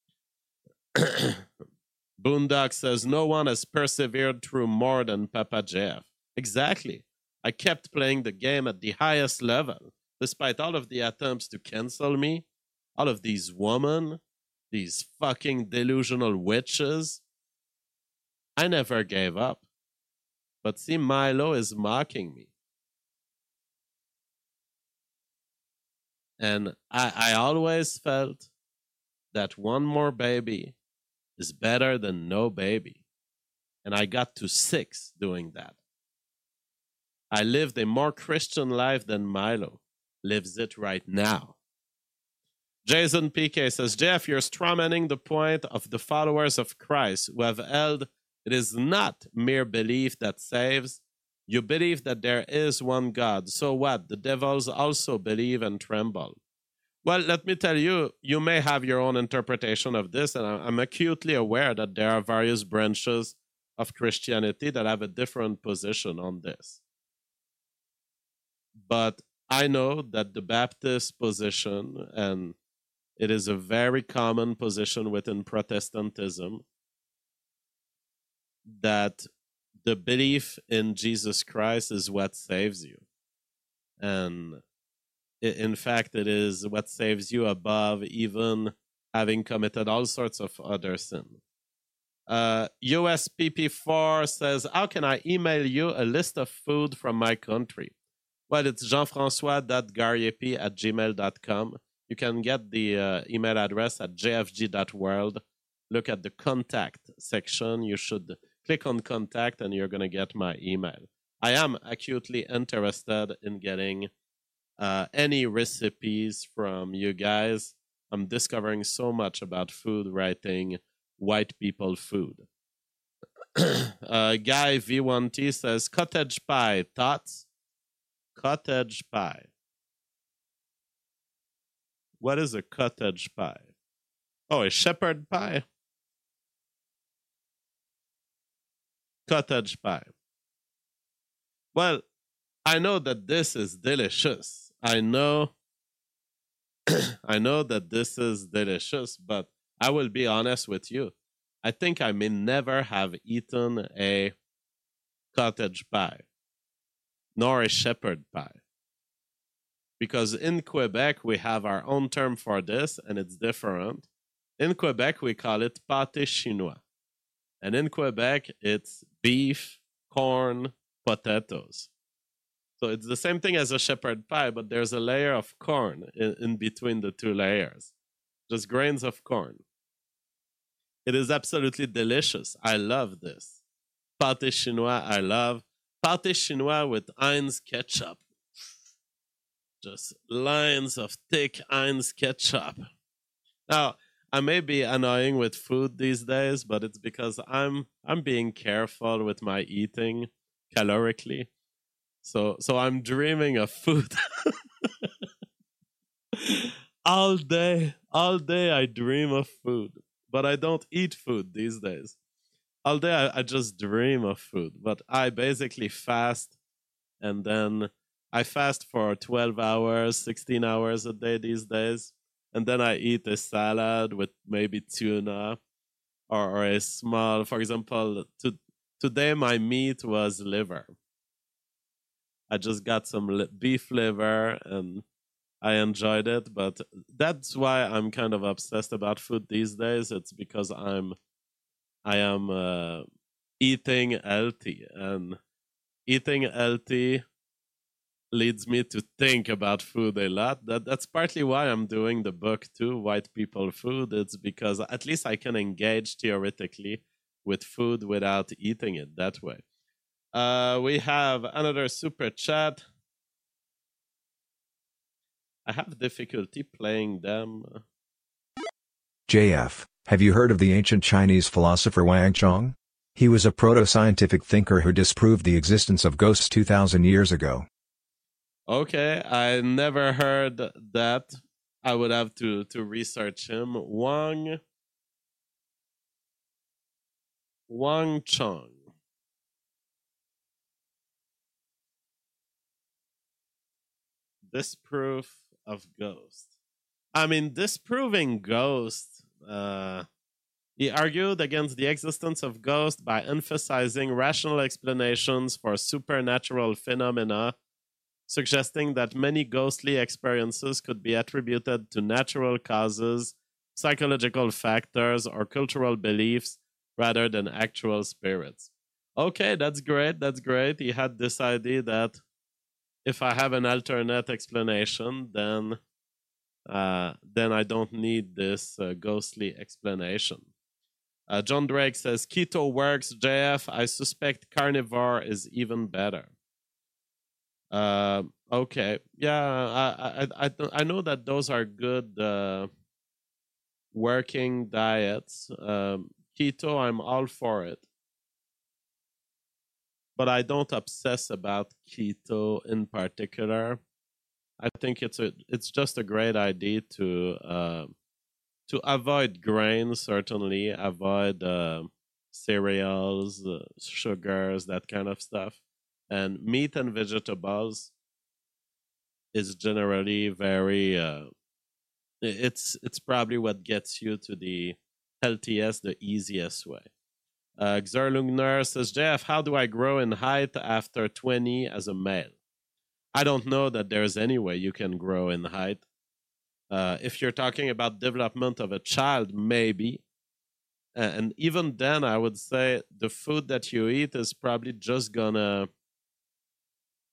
Boondock says no one has persevered through more than Papa Jeff. Exactly. I kept playing the game at the highest level, despite all of the attempts to cancel me, all of these women, these fucking delusional witches. I never gave up. But see, Milo is mocking me. And I, I always felt that one more baby is better than no baby. And I got to six doing that. I lived a more Christian life than Milo lives it right now. Jason P K says, Jeff, you're strawmanning the point of the followers of Christ who have held it is not mere belief that saves. You believe that there is one God. So what? The devils also believe and tremble. Well, let me tell you, you may have your own interpretation of this, and I'm acutely aware that there are various branches of Christianity that have a different position on this. But I know that the Baptist position, and it is a very common position within Protestantism, that the belief in Jesus Christ is what saves you. And in fact, it is what saves you above even having committed all sorts of other sin. Uh, U S P P four says, how can I email you a list of food from my country? Well, it's jean-francois dot gariepi at gmail dot com. You can get the uh, email address at j f g dot world. Look at the contact section. You should click on contact and you're going to get my email. I am acutely interested in getting uh, any recipes from you guys. I'm discovering so much about food writing white people food. uh, Guy V one T says, cottage pie, thoughts? Cottage pie. What is a cottage pie? Oh, a shepherd pie? Cottage pie. Well, I know that this is delicious. I know I know that this is delicious, but I will be honest with you. I think I may never have eaten a cottage pie, nor a shepherd pie. Because in Quebec, we have our own term for this, and it's different. In Quebec, we call it pâté chinois. And in Quebec, it's beef, corn, potatoes. So it's the same thing as a shepherd pie, but there's a layer of corn in, in between the two layers. Just grains of corn. It is absolutely delicious. I love this. Pâté chinois, I love. Pâté chinois with Heinz ketchup. Just lines of thick Heinz ketchup. Now, I may be annoying with food these days, but it's because I'm I'm being careful with my eating calorically. So so I'm dreaming of food. all day, all day I dream of food, but I don't eat food these days. All day I, I just dream of food, but I basically fast, and then I fast for twelve hours, sixteen hours a day these days. And then I eat a salad with maybe tuna or, or a small, for example, to, today my meat was liver. I just got some li- beef liver and I enjoyed it. But that's why I'm kind of obsessed about food these days. It's because I'm, I am uh, eating healthy, and eating healthy leads me to think about food a lot. That that's partly why I'm doing the book too, White People Food. It's because at least I can engage theoretically with food without eating it that way. Uh, we have another super chat. I have difficulty playing them. J F, have you heard of the ancient Chinese philosopher Wang Chong? He was a proto-scientific thinker who disproved the existence of ghosts two thousand years ago. Okay, I never heard that. I would have to, to research him. Wang Wang Chong. Disproof of ghost. I mean, disproving ghost. Uh, he argued against the existence of ghosts by emphasizing rational explanations for supernatural phenomena, suggesting that many ghostly experiences could be attributed to natural causes, psychological factors, or cultural beliefs rather than actual spirits. Okay, that's great, that's great. He had this idea that if I have an alternate explanation, then uh, then I don't need this uh, ghostly explanation. Uh, John Drake says, keto works, J F. I suspect carnivore is even better. Uh, okay, yeah, I, I I I know that those are good uh, working diets. Um, keto, I'm all for it, but I don't obsess about keto in particular. I think it's a it's just a great idea to uh, to avoid grains, certainly avoid uh, cereals, uh, sugars, that kind of stuff. And meat and vegetables is generally very, uh, it's it's probably what gets you to the healthiest, the easiest way. Uh, Xerlungner says, J F, how do I grow in height after twenty as a male? I don't know that there's any way you can grow in height. Uh, if you're talking about development of a child, maybe. And even then, I would say the food that you eat is probably just gonna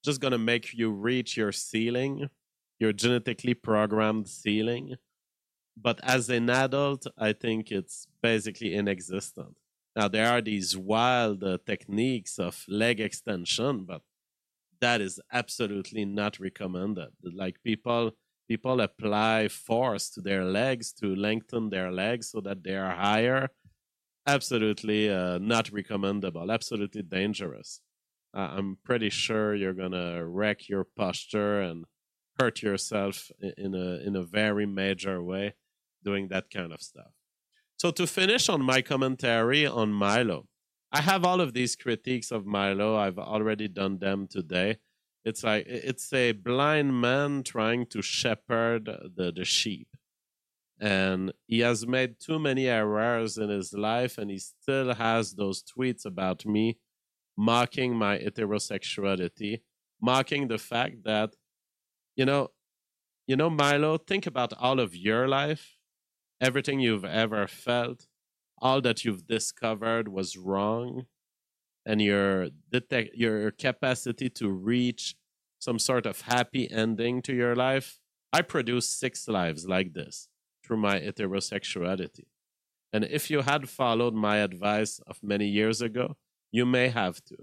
just going to make you reach your ceiling, your genetically programmed ceiling. But as an adult, I think it's basically inexistent. Now, there are these wild uh, techniques of leg extension, but that is absolutely not recommended. Like people, people apply force to their legs to lengthen their legs so that they are higher. Absolutely uh, not recommendable. Absolutely dangerous. Uh, I'm pretty sure you're gonna wreck your posture and hurt yourself in a in a very major way doing that kind of stuff. So to finish on my commentary on Milo, I have all of these critiques of Milo. I've already done them today. It's like it's a blind man trying to shepherd the, the sheep. And he has made too many errors in his life, and he still has those tweets about me, mocking my heterosexuality, mocking the fact that, you know, you know, Milo, think about all of your life, everything you've ever felt, all that you've discovered was wrong, and your detect your capacity to reach some sort of happy ending to your life. I produced six lives like this through my heterosexuality. And if you had followed my advice of many years ago, you may have to.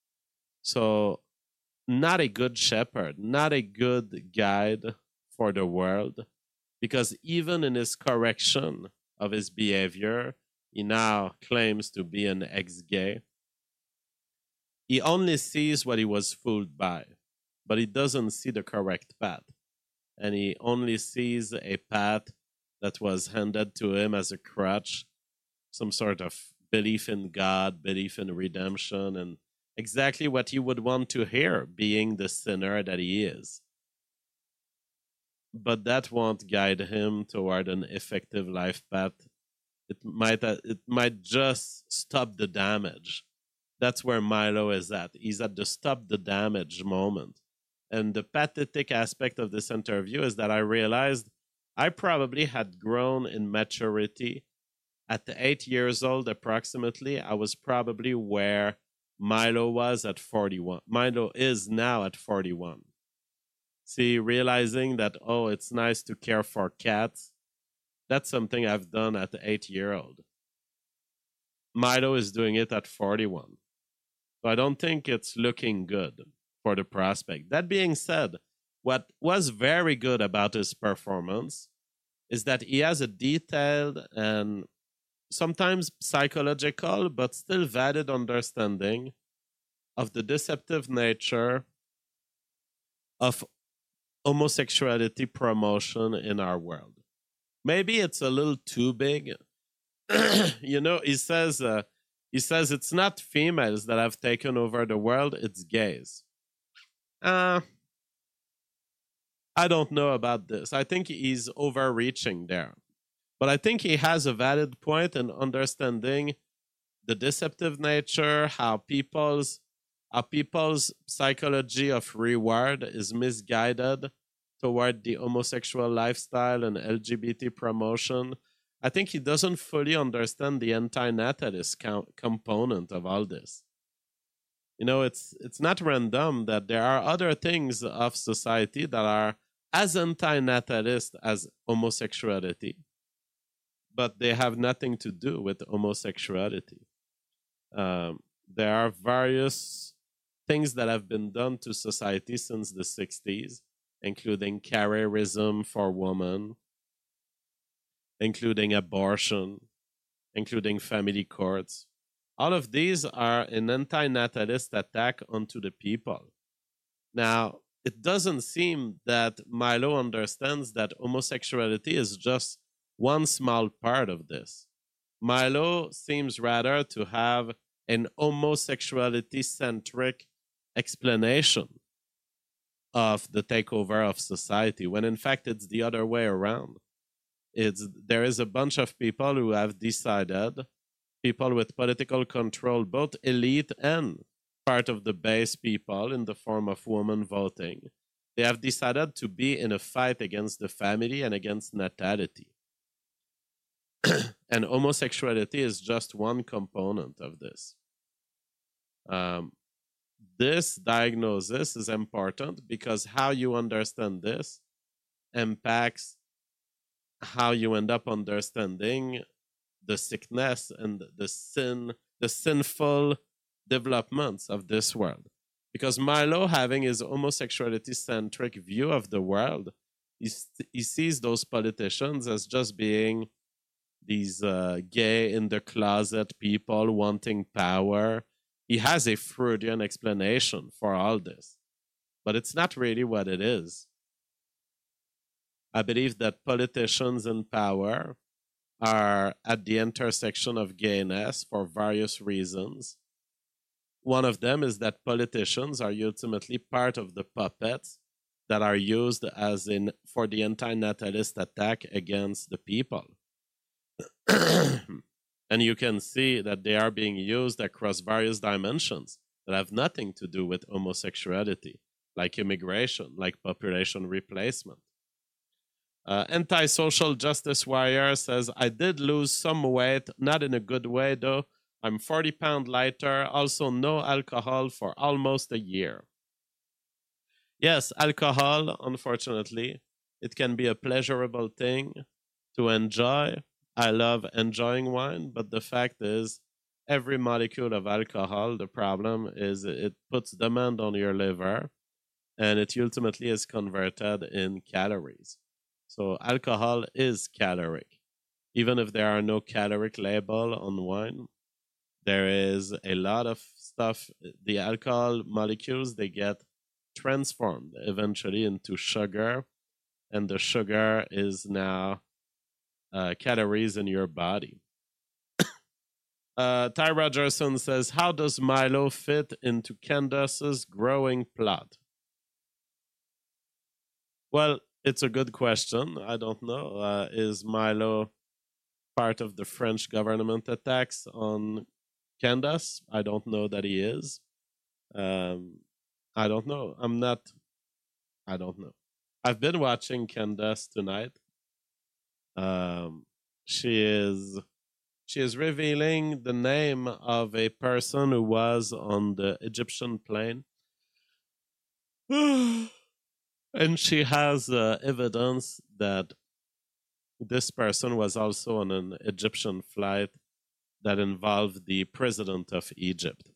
So, not a good shepherd, not a good guide for the world, because even in his correction of his behavior, he now claims to be an ex-gay. He only sees what he was fooled by, but he doesn't see the correct path. And he only sees a path that was handed to him as a crutch, some sort of belief in God, belief in redemption, and exactly what he would want to hear, being the sinner that he is. But that won't guide him toward an effective life path. It might, uh, it might just stop the damage. That's where Milo is at. He's at the stop the damage moment. And the pathetic aspect of this interview is that I realized I probably had grown in maturity. At the eight years old, approximately, I was probably where Milo was at forty-one. Milo is now at forty-one. See, realizing that, oh, it's nice to care for cats, that's something I've done at the eight-year-old. Milo is doing it at forty-one. So I don't think it's looking good for the prospect. That being said, what was very good about his performance is that he has a detailed and sometimes psychological, but still valid understanding of the deceptive nature of homosexuality promotion in our world. Maybe it's a little too big. You know, he says, uh, he says it's not females that have taken over the world, it's gays. Uh, I don't know about this. I think he's overreaching there. But I think he has a valid point in understanding the deceptive nature, how people's, how people's psychology of reward is misguided toward the homosexual lifestyle and L G B T promotion. I think he doesn't fully understand the anti-natalist co- component of all this. You know, it's it's not random that there are other things of society that are as anti-natalist as homosexuality, but they have nothing to do with homosexuality. Um, there are various things that have been done to society since the sixties, including careerism for women, including abortion, including family courts. All of these are an anti-natalist attack onto the people. Now, it doesn't seem that Milo understands that homosexuality is just one small part of this. Milo seems rather to have an homosexuality-centric explanation of the takeover of society, when in fact it's the other way around. It's, there is a bunch of people who have decided, people with political control, both elite and part of the base people in the form of women voting, they have decided to be in a fight against the family and against natality. And homosexuality is just one component of this. Um, this diagnosis is important because how you understand this impacts how you end up understanding the sickness and the sin, the sinful developments of this world. Because Milo, having his homosexuality-centric view of the world, he, he sees those politicians as just being these uh, gay in the closet people wanting power. He has a Freudian explanation for all this, but it's not really what it is. I believe that politicians in power are at the intersection of gayness for various reasons. One of them is that politicians are ultimately part of the puppets that are used as in for the anti-natalist attack against the people. And you can see that they are being used across various dimensions that have nothing to do with homosexuality, like immigration, like population replacement. Uh, Anti-social justice warrior says, I did lose some weight, not in a good way though. I'm forty pounds lighter, also no alcohol for almost a year. Yes, alcohol, unfortunately, it can be a pleasurable thing to enjoy. I love enjoying wine, but the fact is, every molecule of alcohol, the problem is it puts demand on your liver, and it ultimately is converted in calories. So alcohol is caloric. Even if there are no caloric label on wine, there is a lot of stuff. The alcohol molecules, they get transformed eventually into sugar, and the sugar is now uh, calories in your body. uh, Ty Rogerson says, how does Milo fit into Candace's growing plot? Well, it's a good question. I don't know. Uh, is Milo part of the French government attacks on Candace? I don't know that he is. Um, I don't know. I'm not. I don't know. I've been watching Candace tonight. Um, she is. She is revealing the name of a person who was on the Egyptian plane. And she has uh, evidence that this person was also on an Egyptian flight that involved the president of Egypt.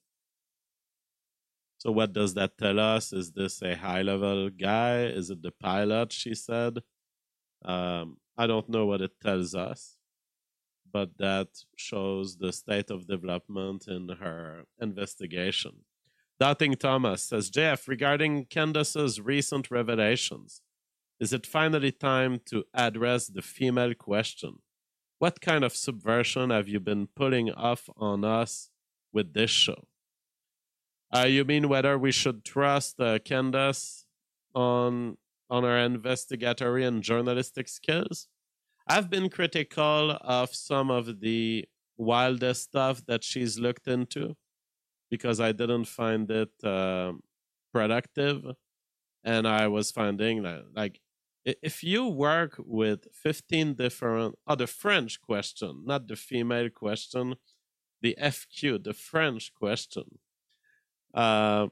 So what does that tell us? Is this a high-level guy? Is it the pilot, she said? Um, I don't know what it tells us, but that shows the state of development in her investigation. Doubting Thomas says, J F, regarding Candace's recent revelations, is it finally time to address the female question? What kind of subversion have you been pulling off on us with this show? Uh, you mean whether we should trust uh, Candace on, on her investigatory and journalistic skills? I've been critical of some of the wildest stuff that she's looked into, because I didn't find it uh, productive. And I was finding that, like, if you work with fifteen different, oh, the French question, not the female question, the F Q, the French question. Uh,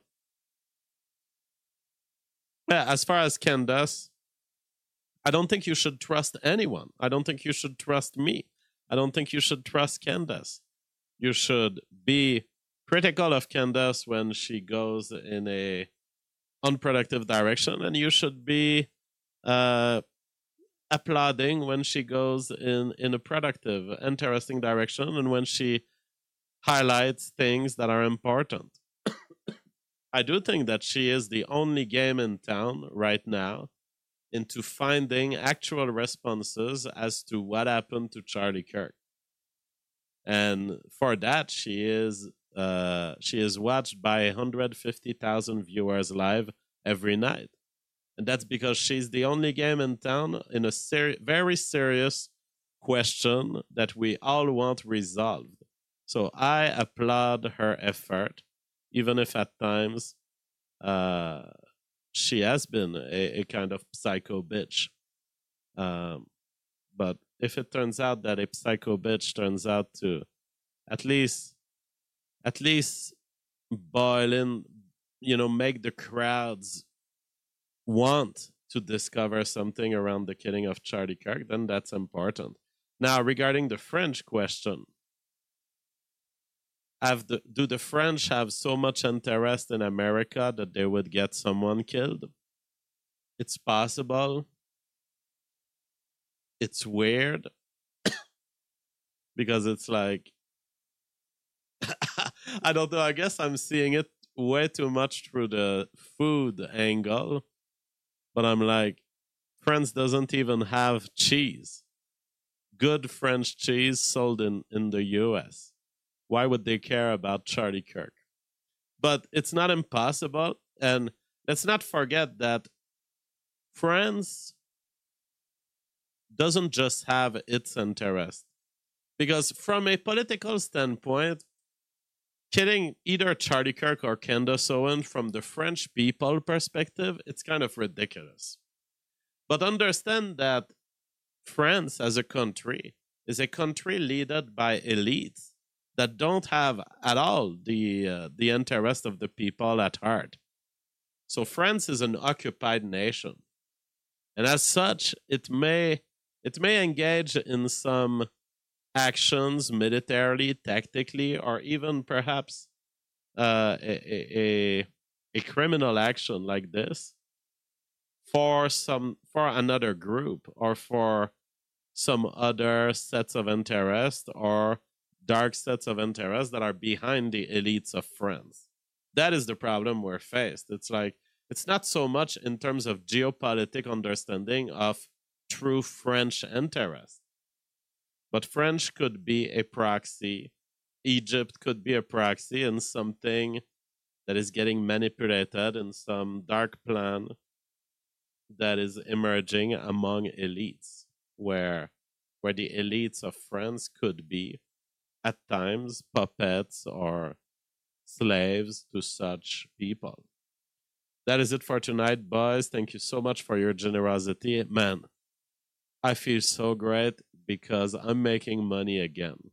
yeah, as far as Candace, I don't think you should trust anyone. I don't think you should trust me. I don't think you should trust Candace. You should be critical of Candace when she goes in a unproductive direction, and you should be uh, applauding when she goes in, in a productive, interesting direction, and when she highlights things that are important. I do think that she is the only game in town right now into finding actual responses as to what happened to Charlie Kirk. And for that, she is uh, she is watched by one hundred fifty thousand viewers live every night. And that's because she's the only game in town in a seri- very serious question that we all want resolved. So I applaud her effort, even if at times uh, she has been a, a kind of psycho bitch. Um, but if it turns out that a psycho bitch turns out to at least at least boil in you know, make the crowds want to discover something around the killing of Charlie Kirk, then that's important. Now, regarding the French question, have the, do the French have so much interest in America that they would get someone killed? It's possible. It's weird because it's like, I don't know, I guess I'm seeing it way too much through the food angle, but I'm like, France doesn't even have cheese. Good French cheese sold in, in the U S. Why would they care about Charlie Kirk? But it's not impossible. And let's not forget that France doesn't just have its interest. Because from a political standpoint, killing either Charlie Kirk or Candace Owen from the French people perspective, it's kind of ridiculous. But understand that France as a country is a country led by elites that don't have at all the uh, the interest of the people at heart. So France is an occupied nation. And as such, it may it may engage in some actions militarily, tactically, or even perhaps uh, a, a, a criminal action like this for some for another group or for some other sets of interest or dark sets of interest that are behind the elites of France. That is the problem we're faced. It's like, it's not so much in terms of geopolitical understanding of true French interest, but French could be a proxy. Egypt could be a proxy in something that is getting manipulated in some dark plan that is emerging among elites, where where the elites of France could be at times puppets or slaves to such people. That is it for tonight, boys. Thank you so much for your generosity. Man, I feel so great because I'm making money again.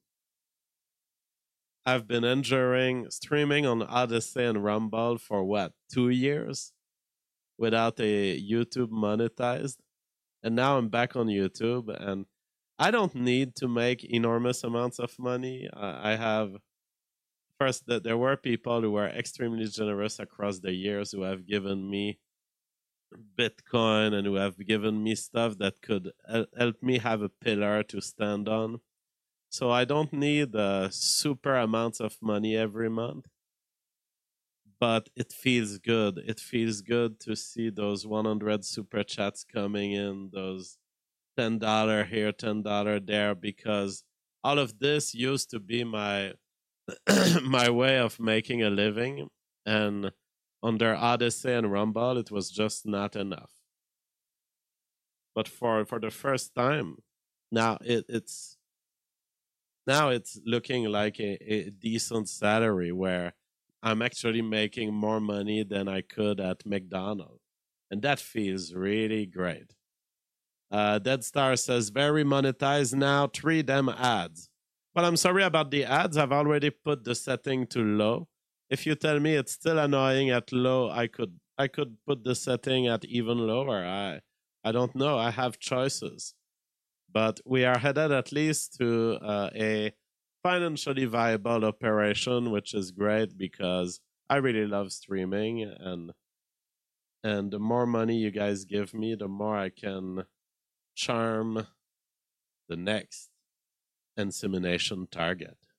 I've been enjoying streaming on Odyssey and Rumble for what, two years without a YouTube monetized. And now I'm back on YouTube, and I don't need to make enormous amounts of money. I have, first, that there were people who were extremely generous across the years who have given me Bitcoin and who have given me stuff that could help me have a pillar to stand on. So I don't need uh, super amounts of money every month. But it feels good. It feels good to see those one hundred super chats coming in, those ten dollars here, ten dollars there, because all of this used to be my my way of making a living. And under Odyssey and Rumble, it was just not enough. But for, for the first time, now it, it's now it's looking like a, a decent salary where I'm actually making more money than I could at McDonald's. And that feels really great. Uh, Dead Star says, very monetized now, three damn ads. Well, I'm sorry about the ads. I've already put the setting to low. If you tell me it's still annoying at low, I could I could put the setting at even lower. I I don't know. I have choices. But we are headed at least to uh, a financially viable operation, which is great because I really love streaming, and and the more money you guys give me, the more I can charm the next insemination target.